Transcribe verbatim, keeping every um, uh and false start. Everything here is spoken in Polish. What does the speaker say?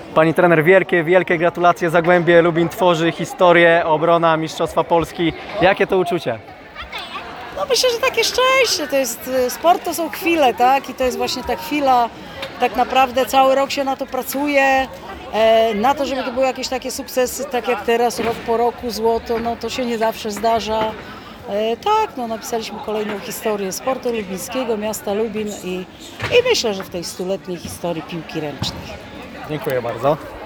Pani trener, wielkie, wielkie gratulacje. Zagłębie Lubin tworzy historię, obrona Mistrzostwa Polski. Jakie to uczucie? No myślę, że takie szczęście, to jest, sport to są chwile, tak? I to jest właśnie ta chwila, tak naprawdę cały rok się na to pracuje, e, na to, żeby to były jakieś takie sukcesy, tak jak teraz, rok po roku, złoto, no to się nie zawsze zdarza. E, tak, no napisaliśmy kolejną historię sportu lubińskiego, miasta Lubin i, i myślę, że w tej stuletniej historii piłki ręcznej. Dziękuję bardzo.